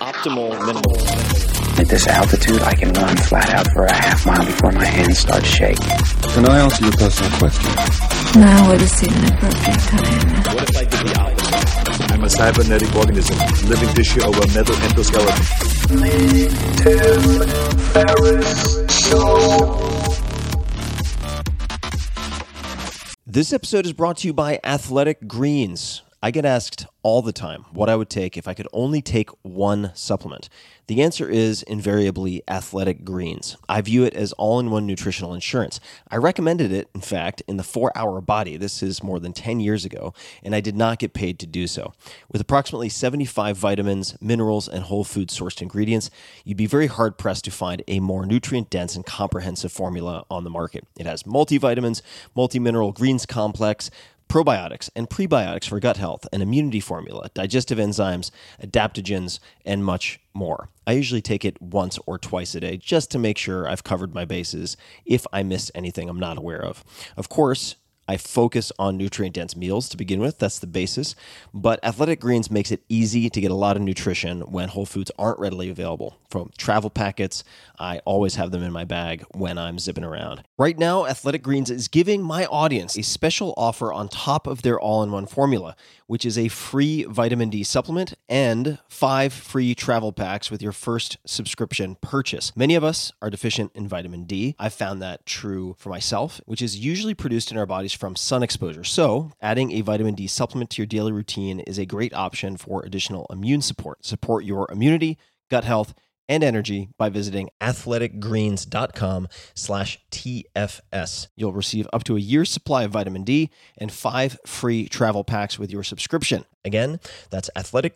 optimal minimal. At this altitude, I can run flat out for a half mile before my hands start shaking. Can I ask you a personal question? Now would seem an appropriate time. What if I did the opposite? I'm a cybernetic organism, living tissue over a metal endoskeleton. This episode is brought to you by Athletic Greens. I get asked all the time what I would take if I could only take one supplement. The answer is invariably Athletic Greens. I view it as all-in-one nutritional insurance. I recommended it, in fact, in the 4-Hour Body. This is more than 10 years ago, and I did not get paid to do so. With approximately 75 vitamins, minerals, and whole food-sourced ingredients, you'd be very hard-pressed to find a more nutrient-dense and comprehensive formula on the market. It has multivitamins, multi-mineral greens complex, probiotics and prebiotics for gut health, an immunity formula, digestive enzymes, adaptogens, and much more. I usually take it once or twice a day just to make sure I've covered my bases if I missed anything I'm not aware of. Of course, I focus on nutrient-dense meals to begin with. That's the basis. But Athletic Greens makes it easy to get a lot of nutrition when whole foods aren't readily available. From travel packets, I always have them in my bag when I'm zipping around. Right now, Athletic Greens is giving my audience a special offer on top of their all-in-one formula, which is a free vitamin D supplement and 5 free travel packs with your first subscription purchase. Many of us are deficient in vitamin D. I've found that true for myself, which is usually produced in our bodies from sun exposure. So adding a vitamin D supplement to your daily routine is a great option for additional immune support. Support your immunity, gut health, and energy by visiting athleticgreens.com/TFS. You'll receive up to a year's supply of vitamin D and 5 free travel packs with your subscription. Again, that's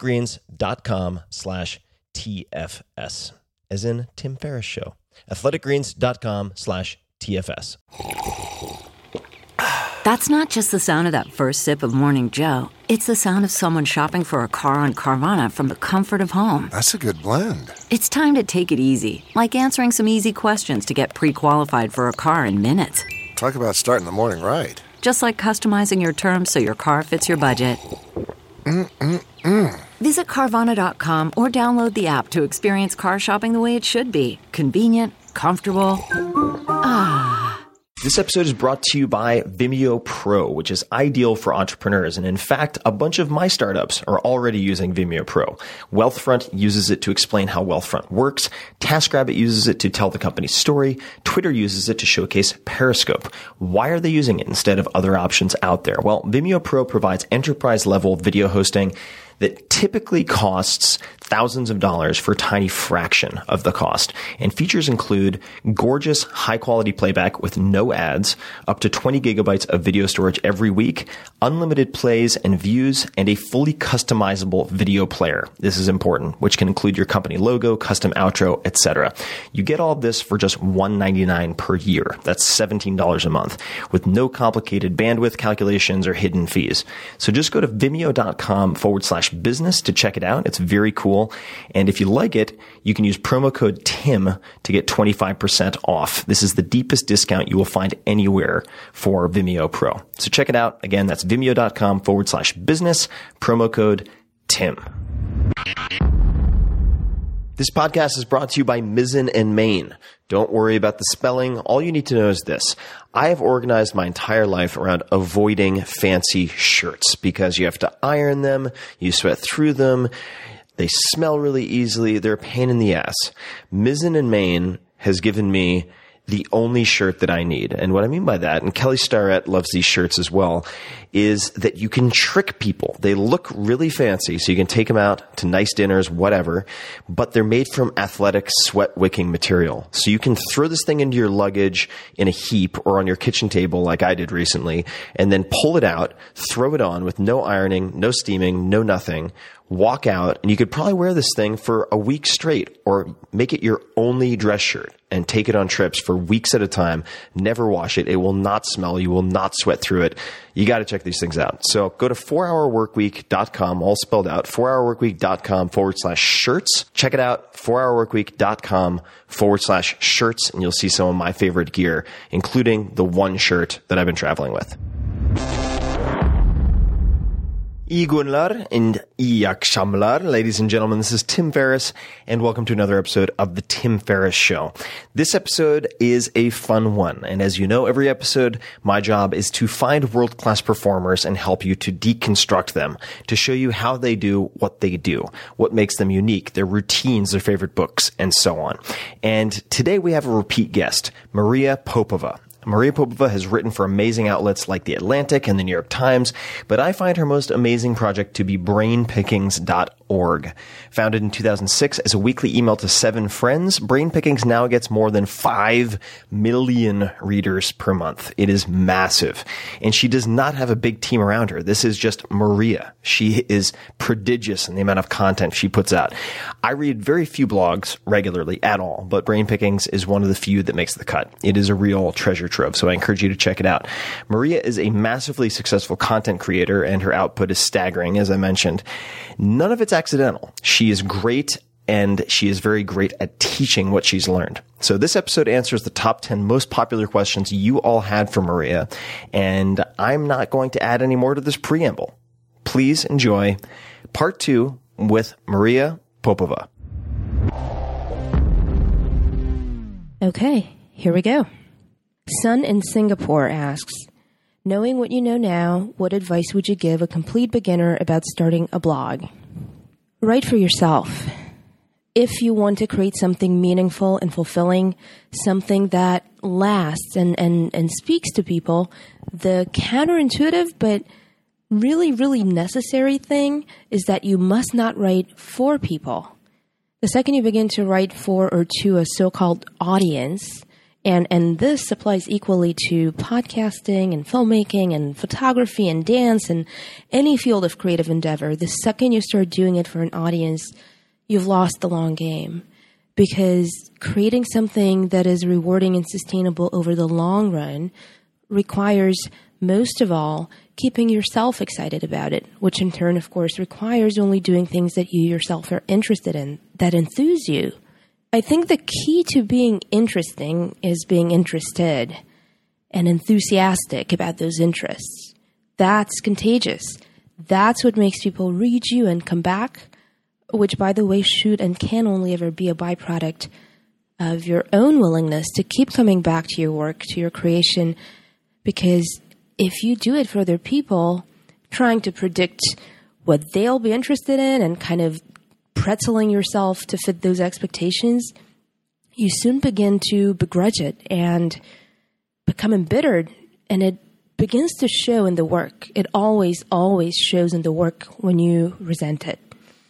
athleticgreens.com/TFS, as in Tim Ferriss Show. athleticgreens.com/TFS. That's not just the sound of that first sip of Morning Joe. It's the sound of someone shopping for a car on Carvana from the comfort of home. That's a good blend. It's time to take it easy, like answering some easy questions to get pre-qualified for a car in minutes. Talk about starting the morning right. Just like customizing your terms so your car fits your budget. Visit Carvana.com or download the app to experience car shopping the way it should be. Convenient, comfortable. This episode is brought to you by Vimeo Pro, which is ideal for entrepreneurs. And in fact, a bunch of my startups are already using Vimeo Pro. Wealthfront uses it to explain how Wealthfront works. TaskRabbit uses it to tell the company's story. Twitter uses it to showcase Periscope. Why are they using it instead of other options out there? Well, Vimeo Pro provides enterprise-level video hosting that typically costs thousands of dollars for a tiny fraction of the cost. And features include gorgeous, high-quality playback with no ads, up to 20 gigabytes of video storage every week, unlimited plays and views, and a fully customizable video player. This is important, which can include your company logo, custom outro, etc. You get all this for just $199 per year. That's $17 a month, with no complicated bandwidth calculations or hidden fees. So just go to vimeo.com/business to check it out. It's very cool. And if you like it, you can use promo code TIM to get 25% off. This is the deepest discount you will find anywhere for Vimeo Pro. So check it out. Again, that's vimeo.com/business, promo code TIM. This podcast is brought to you by Mizzen & Main. Don't worry about the spelling. All you need to know is this. I have organized my entire life around avoiding fancy shirts because you have to iron them, you sweat through them, they smell really easily, they're a pain in the ass. Mizzen & Main has given me the only shirt that I need. And what I mean by that, and Kelly Starrett loves these shirts as well, is that you can trick people. They look really fancy, so you can take them out to nice dinners, whatever, but they're made from athletic sweat-wicking material. So you can throw this thing into your luggage in a heap or on your kitchen table like I did recently, and then pull it out, throw it on with no ironing, no steaming, no nothing, walk out, and you could probably wear this thing for a week straight or make it your only dress shirt and take it on trips for weeks at a time. Never wash it. It will not smell. You will not sweat through it. You got to check these things out. So go to 4hourworkweek.com, all spelled out, 4hourworkweek.com/shirts. Check it out, 4hourworkweek.com/shirts, and you'll see some of my favorite gear, including the one shirt that I've been traveling with. Igunlar and Iyakshamlar. Ladies and gentlemen, this is Tim Ferriss, and welcome to another episode of The Tim Ferriss Show. This episode is a fun one, and as you know, every episode, my job is to find world-class performers and help you to deconstruct them, to show you how they do, what makes them unique, their routines, their favorite books, and so on. And today we have a repeat guest, Maria Popova. Maria Popova has written for amazing outlets like The Atlantic and The New York Times, but I find her most amazing project to be BrainPickings.org. Founded in 2006 as a weekly email to 7 friends, BrainPickings now gets more than 5 million readers per month. It is massive. And she does not have a big team around her. This is just Maria. She is prodigious in the amount of content she puts out. I read very few blogs regularly at all, but BrainPickings is one of the few that makes the cut. It is a real treasure trove, so I encourage you to check it out. Maria is a massively successful content creator, and her output is staggering, as I mentioned. None of it's accidental. She is great, and she is very great at teaching what she's learned. So this episode answers the top 10 most popular questions you all had for Maria, and I'm not going to add any more to this preamble. Please enjoy part 2 with Maria Popova. Okay, here we go. Sun in Singapore asks, knowing what you know now, what advice would you give a complete beginner about starting a blog? Write for yourself. If you want to create something meaningful and fulfilling, something that lasts and speaks to people, the counterintuitive but really, really necessary thing is that you must not write for people. The second you begin to write for or to a so-called audience, and this applies equally to podcasting and filmmaking and photography and dance and any field of creative endeavor. The second you start doing it for an audience, you've lost the long game. Because creating something that is rewarding and sustainable over the long run requires, most of all, keeping yourself excited about it, which in turn, of course, requires only doing things that you yourself are interested in, that enthuse you. I think the key to being interesting is being interested and enthusiastic about those interests. That's contagious. That's what makes people read you and come back, which, by the way, should and can only ever be a byproduct of your own willingness to keep coming back to your work, to your creation, because if you do it for other people, trying to predict what they'll be interested in and kind of pretzeling yourself to fit those expectations, you soon begin to begrudge it and become embittered, and it begins to show in the work. It always, always shows in the work when you resent it.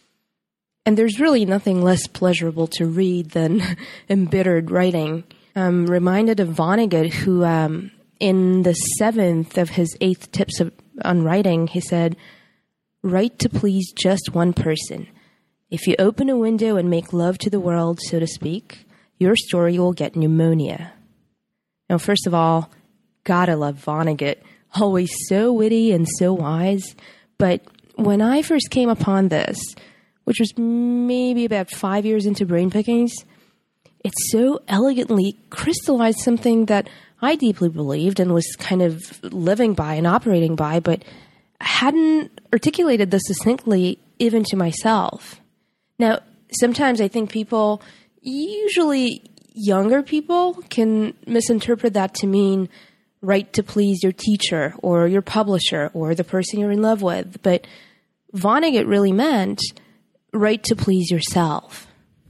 And there's really nothing less pleasurable to read than embittered writing. I'm reminded of Vonnegut, who in the 7th of his 8 tips on writing, he said, "Write to please just one person. If you open a window and make love to the world, so to speak, your story will get pneumonia." Now, first of all, gotta love Vonnegut. Always so witty and so wise. But when I first came upon this, which was maybe about 5 years into BrainPickings, it so elegantly crystallized something that I deeply believed and was kind of living by and operating by, but hadn't articulated this succinctly even to myself. Now, sometimes I think people, usually younger people, can misinterpret that to mean write to please your teacher or your publisher or the person you're in love with. But Vonnegut really meant write to please yourself.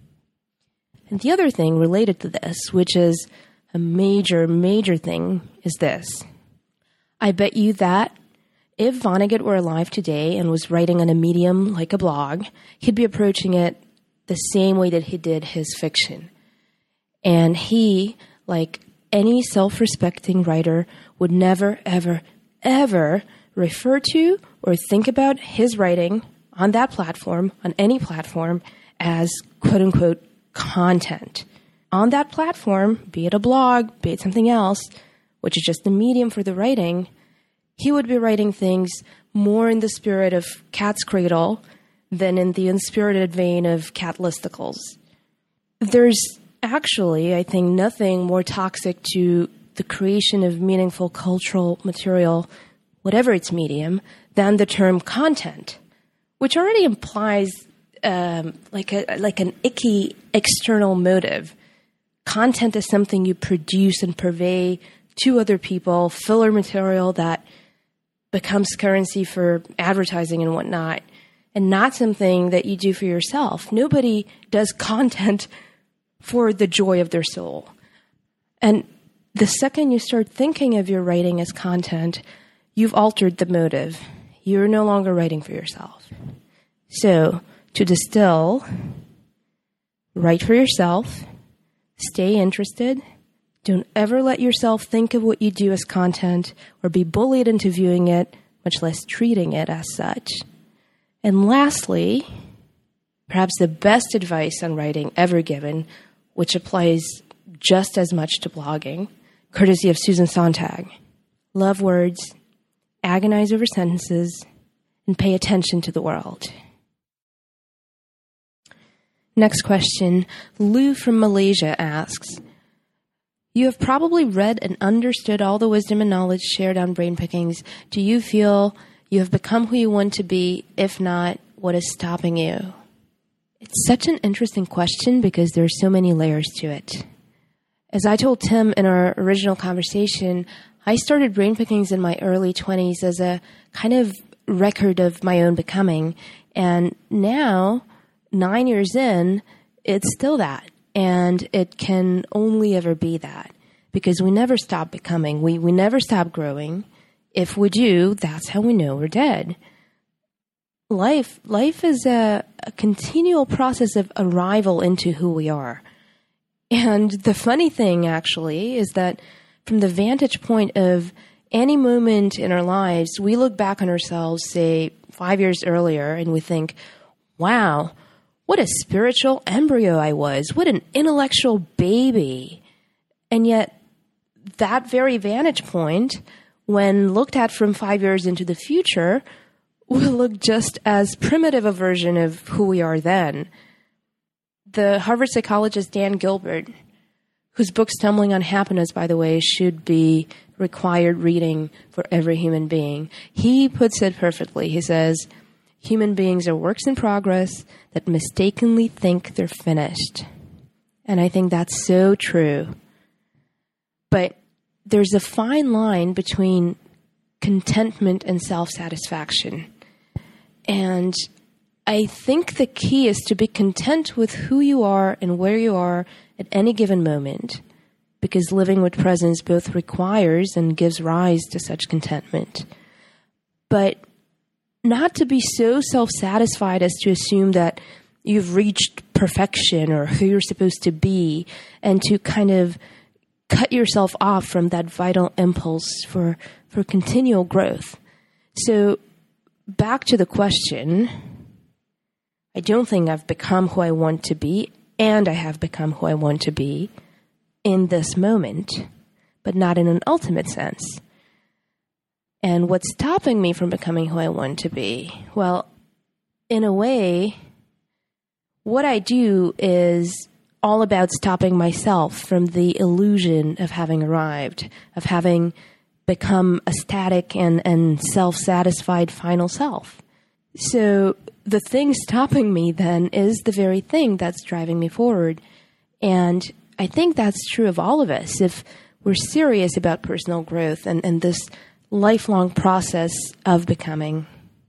And the other thing related to this, which is a major, major thing, is this. I bet you that if Vonnegut were alive today and was writing on a medium like a blog, he'd be approaching it the same way that he did his fiction. And he, like any self-respecting writer, would never, ever, ever refer to or think about his writing on that platform, on any platform, as quote-unquote content. On that platform, be it a blog, be it something else, which is just the medium for the writing, he would be writing things more in the spirit of Cat's Cradle than in the unspirited vein of cat listicles. There's actually, I think, nothing more toxic to the creation of meaningful cultural material whatever its medium, than the term content, which already implies like an icky external motive. Content is something you produce and purvey to other people, filler material that becomes currency for advertising and whatnot, and not something that you do for yourself. Nobody does content for the joy of their soul. And the second you start thinking of your writing as content, you've altered the motive. You're no longer writing for yourself. So, to distill, write for yourself, stay interested, don't ever let yourself think of what you do as content or be bullied into viewing it, much less treating it as such. And lastly, perhaps the best advice on writing ever given, which applies just as much to blogging, courtesy of Susan Sontag. Love words, agonize over sentences, and pay attention to the world. Next question. Lou from Malaysia asks, you have probably read and understood all the wisdom and knowledge shared on brain pickings. Do you feel you have become who you want to be? If not, what is stopping you? It's such an interesting question because there are so many layers to it. As I told Tim in our original conversation, I started brain pickings in my early 20s as a kind of record of my own becoming. And now, 9 years in, it's still that. And it can only ever be that because we never stop becoming. We never stop growing. If we do, that's how we know we're dead. Life is a continual process of arrival into who we are. And the funny thing, actually, is that from the vantage point of any moment in our lives, we look back on ourselves, say, 5 years earlier, and we think, wow, what a spiritual embryo I was. What an intellectual baby. And yet, that very vantage point, when looked at from 5 years into the future, will look just as primitive a version of who we are then. The Harvard psychologist Dan Gilbert, whose book Stumbling on Happiness, by the way, should be required reading for every human being, he puts it perfectly. He says, human beings are works in progress that mistakenly think they're finished. And I think that's so true. But there's a fine line between contentment and self-satisfaction. And I think the key is to be content with who you are and where you are at any given moment, because living with presence both requires and gives rise to such contentment. But not to be so self-satisfied as to assume that you've reached perfection or who you're supposed to be, and to kind of cut yourself off from that vital impulse for continual growth. So back to the question, I don't think I've become who I want to be, and I have become who I want to be in this moment, but not in an ultimate sense. And what's stopping me from becoming who I want to be? Well, in a way, what I do is all about stopping myself from the illusion of having arrived, of having become a static and self-satisfied final self. So the thing stopping me then is the very thing that's driving me forward. And I think that's true of all of us. If we're serious about personal growth and this lifelong process of becoming.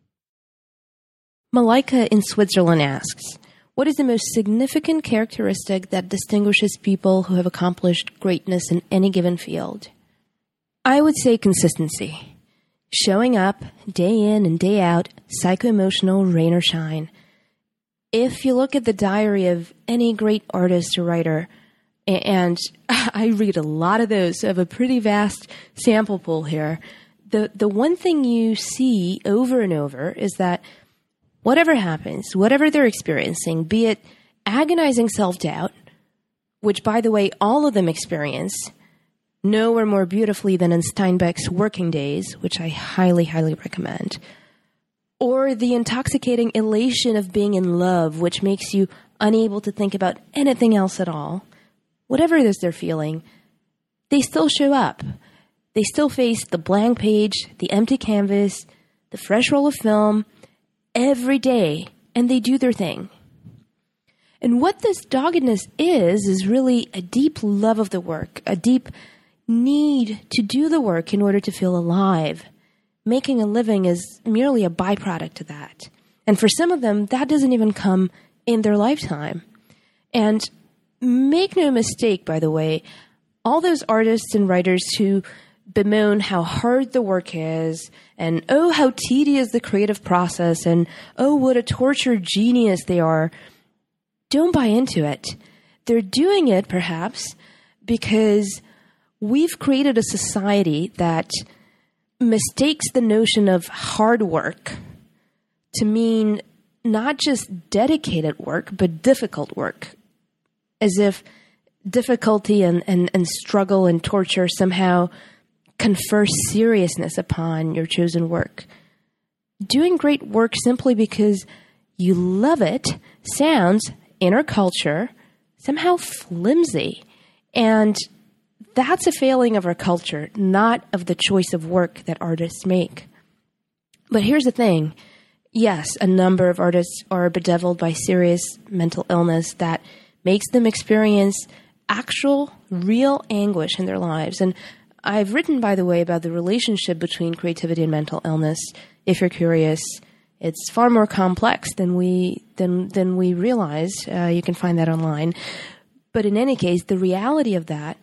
Malika in Switzerland asks, what is the most significant characteristic that distinguishes people who have accomplished greatness in any given field? I would say consistency. Showing up day in and day out, psycho-emotional, rain or shine. If you look at the diary of any great artist or writer, and I read a lot of those, so I have a pretty vast sample pool here, the one thing you see over and over is that whatever happens, whatever they're experiencing, be it agonizing self-doubt, which, by the way, all of them experience nowhere more beautifully than in Steinbeck's Working Days, which I highly, highly recommend, or the intoxicating elation of being in love, which makes you unable to think about anything else at all. Whatever it is they're feeling, they still show up. They still face the blank page, the empty canvas, the fresh roll of film every day, and they do their thing. And what this doggedness is really a deep love of the work, a deep need to do the work in order to feel alive. Making a living is merely a byproduct of that. And for some of them, that doesn't even come in their lifetime. And make no mistake, by the way, all those artists and writers who bemoan how hard the work is, and oh, how tedious the creative process, and oh, what a tortured genius they are, don't buy into it. They're doing it, perhaps, because we've created a society that mistakes the notion of hard work to mean not just dedicated work, but difficult work, as if difficulty and struggle and torture somehow confer seriousness upon your chosen work. Doing great work simply because you love it sounds, in our culture, somehow flimsy. And that's a failing of our culture, not of the choice of work that artists make. But here's the thing. Yes, a number of artists are bedeviled by serious mental illness that makes them experience actual, real anguish in their lives. And I've written, by the way, about the relationship between creativity and mental illness. If you're curious, it's far more complex than we realize. You can find that online. But in any case, the reality of that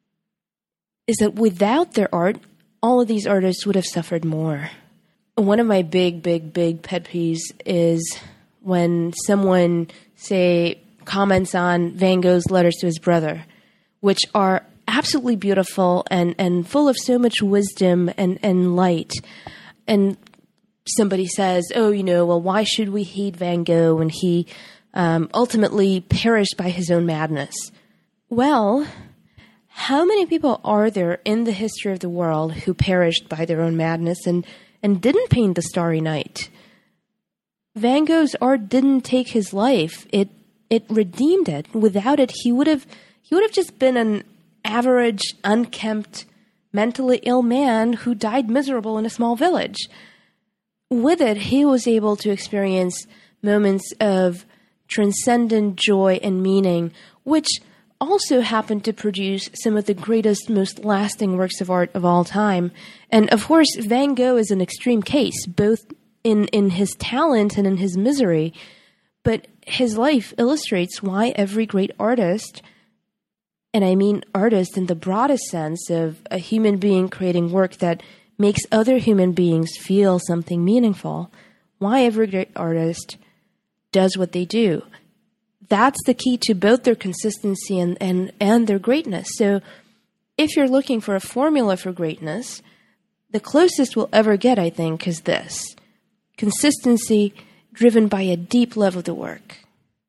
is that without their art, all of these artists would have suffered more. One of my big pet peeves is when someone, say, comments on Van Gogh's letters to his brother, which are absolutely beautiful and full of so much wisdom and light. And somebody says, oh, well, why should we hate Van Gogh when he ultimately perished by his own madness? Well, how many people are there in the history of the world who perished by their own madness and didn't paint the Starry Night? Van Gogh's art didn't take his life. It redeemed it. Without it, he would have just been an average, unkempt, mentally ill man who died miserable in a small village. With it, he was able to experience moments of transcendent joy and meaning, which also happened to produce some of the greatest, most lasting works of art of all time. And of course, Van Gogh is an extreme case, both in his talent and in his misery. But his life illustrates why every great artist, and I mean artist in the broadest sense of a human being creating work that makes other human beings feel something meaningful, why every great artist does what they do. That's the key to both their consistency and their greatness. So if you're looking for a formula for greatness, the closest we'll ever get, I think, is this: consistency driven by a deep love of the work.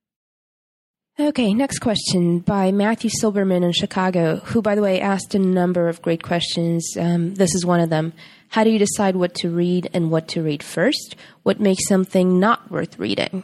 Okay, next question by Matthew Silberman in Chicago, who, by the way, asked a number of great questions. This is one of them. How do you decide what to read and what to read first? What makes something not worth reading?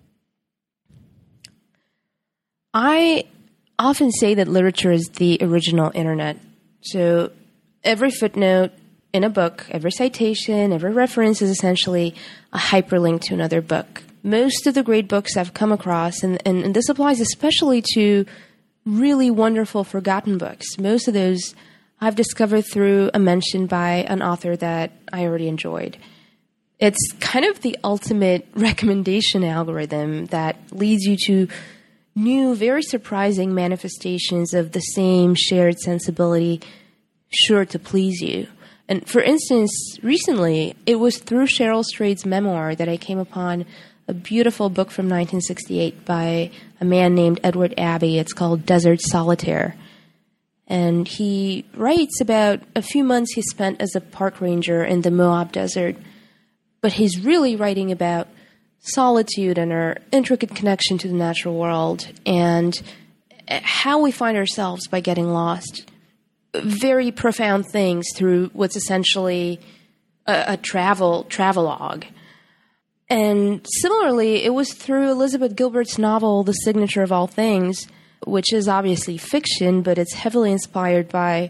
I often say that literature is the original internet. So every footnote in a book, every citation, every reference is essentially a hyperlink to another book. Most of the great books I've come across, and this applies especially to really wonderful forgotten books, most of those I've discovered through a mention by an author that I already enjoyed. It's kind of the ultimate recommendation algorithm that leads you to new, very surprising manifestations of the same shared sensibility sure to please you. And for instance, recently, it was through Cheryl Strayed's memoir that I came upon a beautiful book from 1968 by a man named Edward Abbey. It's called Desert Solitaire. And he writes about a few months he spent as a park ranger in the Moab Desert. But he's really writing about solitude and our intricate connection to the natural world and how we find ourselves by getting lost. Very profound things through what's essentially a travelogue. And similarly, it was through Elizabeth Gilbert's novel, The Signature of All Things, which is obviously fiction, but it's heavily inspired by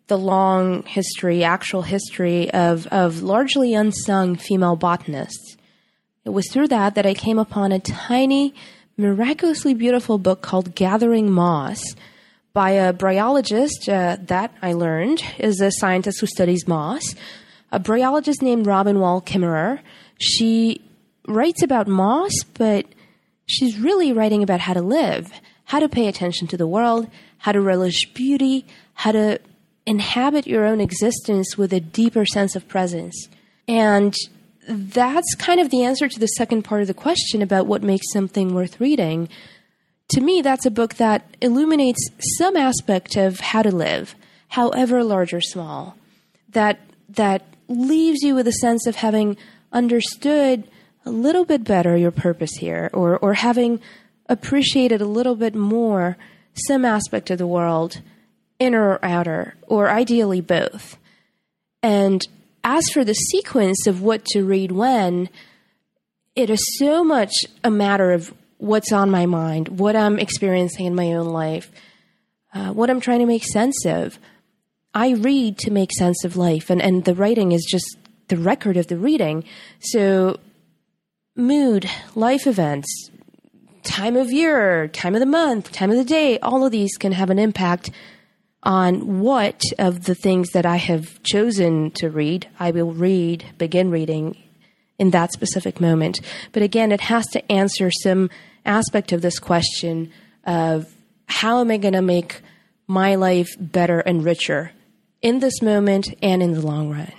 the long history, actual history of largely unsung female botanists. It was through that I came upon a tiny, miraculously beautiful book called Gathering Moss by a bryologist that I learned is a scientist who studies moss, a bryologist named Robin Wall Kimmerer. She writes about moss, but she's really writing about how to live, how to pay attention to the world, how to relish beauty, how to inhabit your own existence with a deeper sense of presence. And that's kind of the answer to the second part of the question about what makes something worth reading. To me, that's a book that illuminates some aspect of how to live, however large or small, that leaves you with a sense of having understood a little bit better your purpose here, or having appreciated a little bit more some aspect of the world, inner or outer, or ideally both. And as for the sequence of what to read when, it is so much a matter of what's on my mind, what I'm experiencing in my own life, what I'm trying to make sense of. I read to make sense of life, and the writing is just the record of the reading. So mood, life events, time of year, time of the month, time of the day, all of these can have an impact on what of the things that I have chosen to read, I will begin reading in that specific moment. But again, it has to answer some aspect of this question of how am I going to make my life better and richer in this moment and in the long run.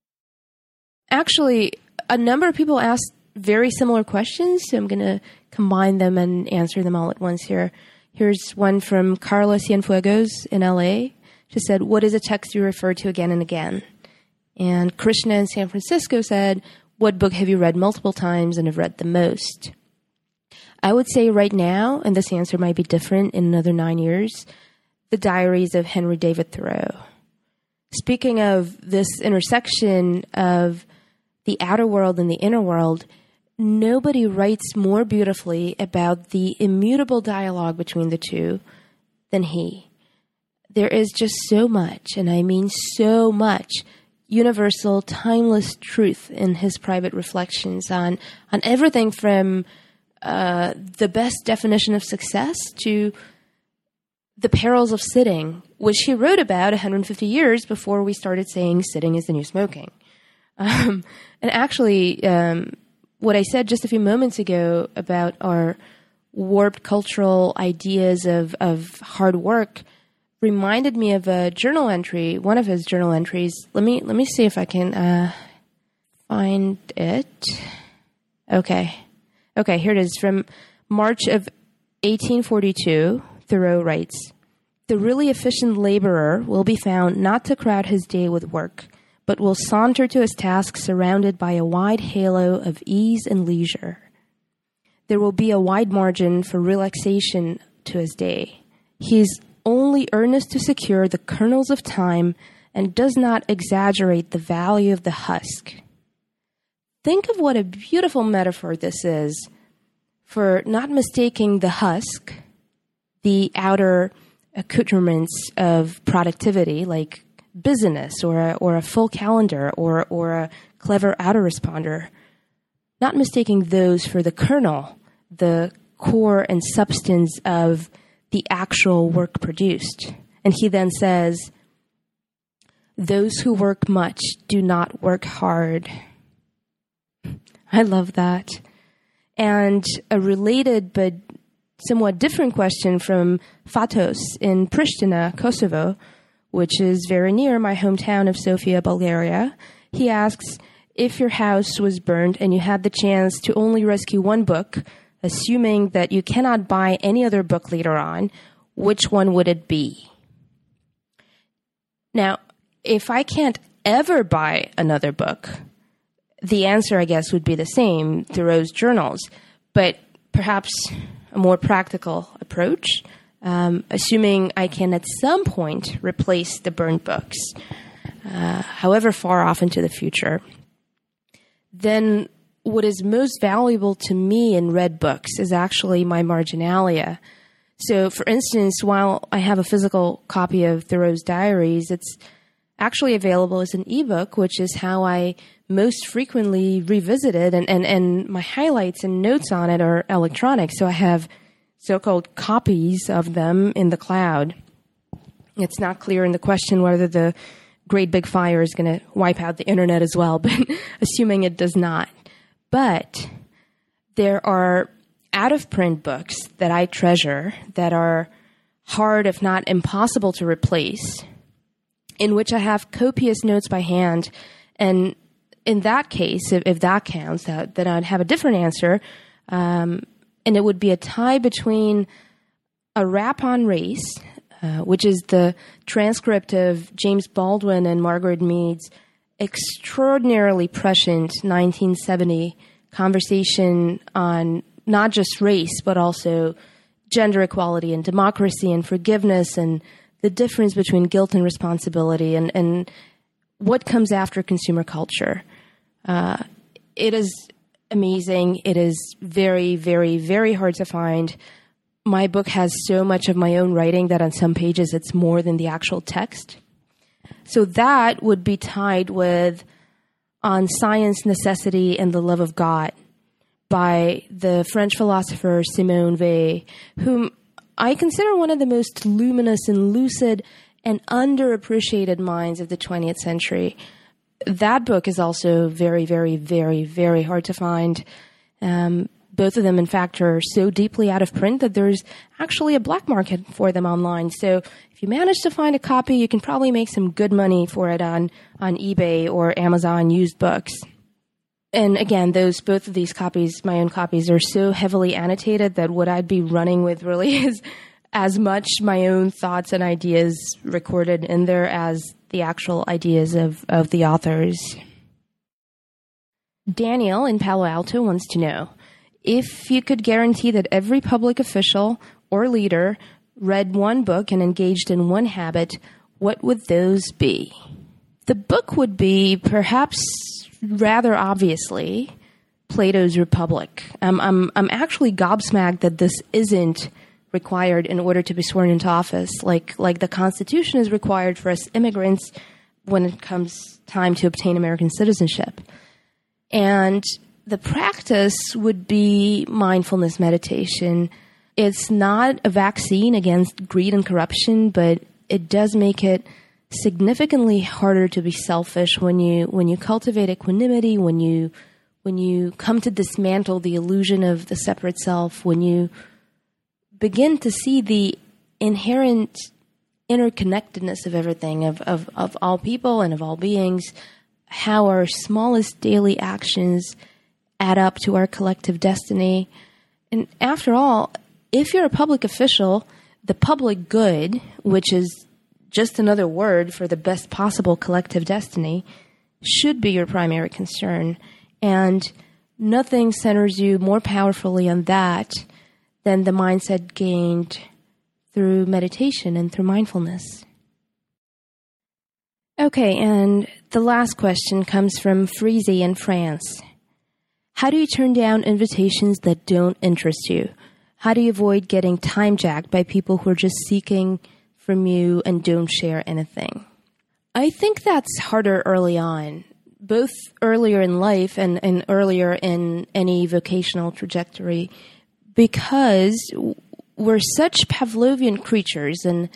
Actually, a number of people asked very similar questions, so I'm going to combine them and answer them all at once here. Here's one from Carla Cienfuegos in LA. She said, what is a text you refer to again and again? And Krishna in San Francisco said, what book have you read multiple times and have read the most? I would say right now, and this answer might be different in another 9 years, The Diaries of Henry David Thoreau. Speaking of this intersection of the outer world and the inner world, nobody writes more beautifully about the immutable dialogue between the two than he. There is just so much, and I mean so much, universal, timeless truth in his private reflections on everything from the best definition of success to the perils of sitting, which he wrote about 150 years before we started saying sitting is the new smoking. And actually, what I said just a few moments ago about our warped cultural ideas of hard work reminded me of a journal entry, one of his journal entries. Let me see if I can find it. Okay, here it is. From March of 1842, Thoreau writes, "The really efficient laborer will be found not to crowd his day with work, but will saunter to his task surrounded by a wide halo of ease and leisure. There will be a wide margin for relaxation to his day. He is only earnest to secure the kernels of time and does not exaggerate the value of the husk." Think of what a beautiful metaphor this is for not mistaking the husk, the outer accoutrements of productivity, like busyness or a full calendar or a clever autoresponder, not mistaking those for the kernel, the core and substance of the actual work produced. And he then says, "Those who work much do not work hard." I love that. And a related but somewhat different question from Fatos in Pristina, Kosovo, which is very near my hometown of Sofia, Bulgaria. He asks, if your house was burned and you had the chance to only rescue one book, assuming that you cannot buy any other book later on, which one would it be? Now, if I can't ever buy another book, the answer, I guess, would be the same, Thoreau's journals, but perhaps a more practical approach, assuming I can at some point replace the burned books, however far off into the future, then what is most valuable to me in read books is actually my marginalia. So, for instance, while I have a physical copy of Thoreau's diaries, it's actually available as an ebook, which is how I most frequently revisit it, and my highlights and notes on it are electronic. So I have so-called copies of them in the cloud. It's not clear in the question whether the great big fire is going to wipe out the internet as well, but assuming it does not. But there are out-of-print books that I treasure that are hard, if not impossible, to replace, in which I have copious notes by hand. And in that case, if that counts, then I'd have a different answer. And it would be a tie between A Rap on Race, which is the transcript of James Baldwin and Margaret Mead's extraordinarily prescient 1970 conversation on not just race, but also gender equality and democracy and forgiveness and the difference between guilt and responsibility and what comes after consumer culture. It is amazing. It is very, very, very hard to find. My book has so much of my own writing that on some pages it's more than the actual text. So that would be tied with On Science, Necessity, and the Love of God by the French philosopher Simone Weil, whom I consider one of the most luminous and lucid and underappreciated minds of the 20th century. That book is also very, very, very, very hard to find. Both of them, in fact, are so deeply out of print that there's actually a black market for them online. So if you manage to find a copy, you can probably make some good money for it on eBay or Amazon used books. And again, both of these copies, my own copies, are so heavily annotated that what I'd be running with really is as much my own thoughts and ideas recorded in there as the actual ideas of the authors. Daniel in Palo Alto wants to know, if you could guarantee that every public official or leader read one book and engaged in one habit, what would those be? The book would be, perhaps rather obviously, Plato's Republic. I'm actually gobsmacked that this isn't required in order to be sworn into office, like the Constitution is required for us immigrants when it comes time to obtain American citizenship. And the practice would be mindfulness meditation. It's not a vaccine against greed and corruption, but it does make it significantly harder to be selfish when you cultivate equanimity, when you come to dismantle the illusion of the separate self, when you begin to see the inherent interconnectedness of everything, of all people and of all beings, how our smallest daily actions add up to our collective destiny. And after all, if you're a public official, the public good, which is just another word for the best possible collective destiny, should be your primary concern. And nothing centers you more powerfully on that than the mindset gained through meditation and through mindfulness. Okay, and the last question comes from Freezy in France. How do you turn down invitations that don't interest you? How do you avoid getting time-jacked by people who are just seeking from you and don't share anything? I think that's harder early on, both earlier in life and earlier in any vocational trajectory, because we're such Pavlovian creatures and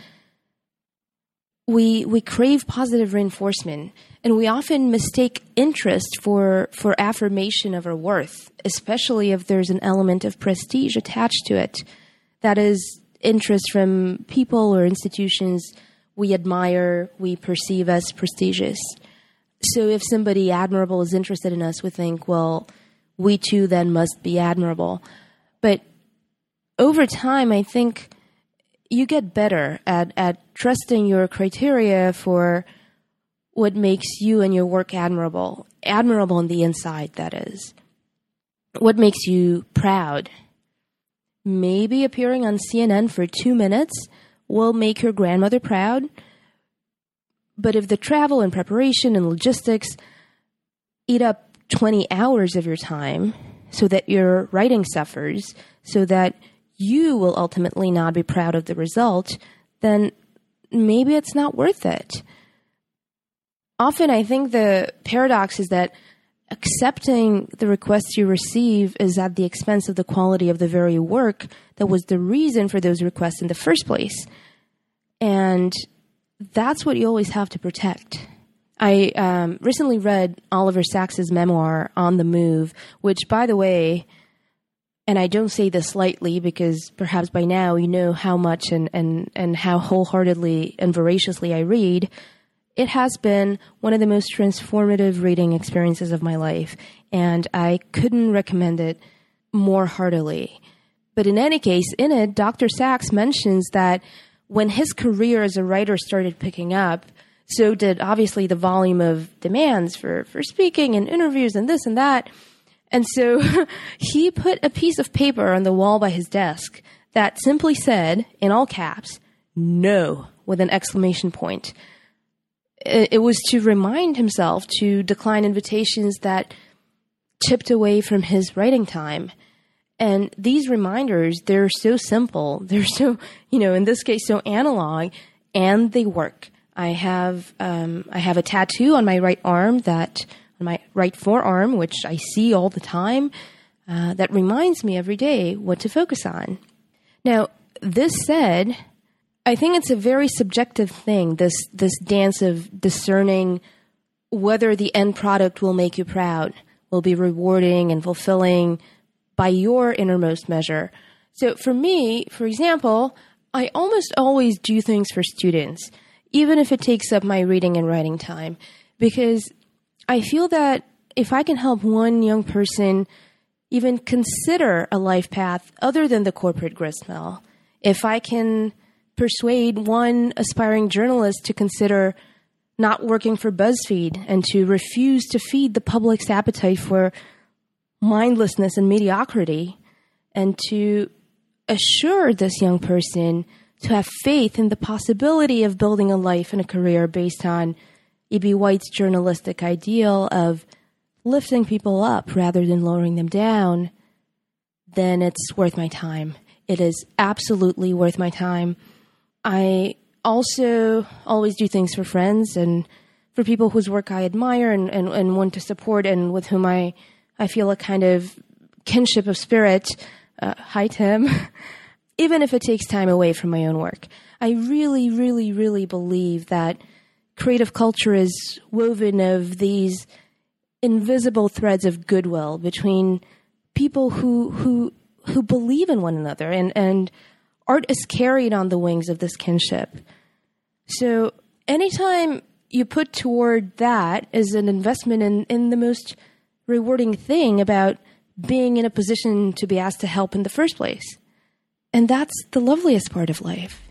we crave positive reinforcement, and we often mistake interest for affirmation of our worth, especially if there's an element of prestige attached to it. That is, interest from people or institutions we admire, we perceive as prestigious. So if somebody admirable is interested in us, we think, well, we too then must be admirable. But over time, I think you get better at trusting your criteria for what makes you and your work admirable on the inside, that is. What makes you proud? Maybe appearing on CNN for 2 minutes will make your grandmother proud. But if the travel and preparation and logistics eat up 20 hours of your time so that your writing suffers, so that you will ultimately not be proud of the result, then maybe it's not worth it. Often I think the paradox is that accepting the requests you receive is at the expense of the quality of the very work that was the reason for those requests in the first place. And that's what you always have to protect. I recently read Oliver Sacks's memoir, On the Move, which, by the way, and I don't say this lightly because perhaps by now you know how much and how wholeheartedly and voraciously I read, it has been one of the most transformative reading experiences of my life, and I couldn't recommend it more heartily. But in any case, in it, Dr. Sacks mentions that when his career as a writer started picking up, so did obviously the volume of demands for speaking and interviews and this and that. And so he put a piece of paper on the wall by his desk that simply said, in all caps, "No," with an exclamation point. It was to remind himself to decline invitations that chipped away from his writing time. And these reminders, they're so simple. They're so, in this case, so analog, and they work. I have a tattoo on my right arm on my right forearm, which I see all the time, that reminds me every day what to focus on. Now, this said, I think it's a very subjective thing, this dance of discerning whether the end product will make you proud, will be rewarding and fulfilling by your innermost measure. So for me, for example, I almost always do things for students, even if it takes up my reading and writing time, because I feel that if I can help one young person even consider a life path other than the corporate gristmill, if I can persuade one aspiring journalist to consider not working for BuzzFeed and to refuse to feed the public's appetite for mindlessness and mediocrity, and to assure this young person to have faith in the possibility of building a life and a career based on E.B. White's journalistic ideal of lifting people up rather than lowering them down, then it's worth my time. It is absolutely worth my time. I also always do things for friends and for people whose work I admire and want to support and with whom I feel a kind of kinship of spirit. Hi, Tim. Even if it takes time away from my own work. I really, really, really believe that creative culture is woven of these invisible threads of goodwill between people who believe in one another, and art is carried on the wings of this kinship. So anytime you put toward that as an investment in the most rewarding thing about being in a position to be asked to help in the first place. And that's the loveliest part of life.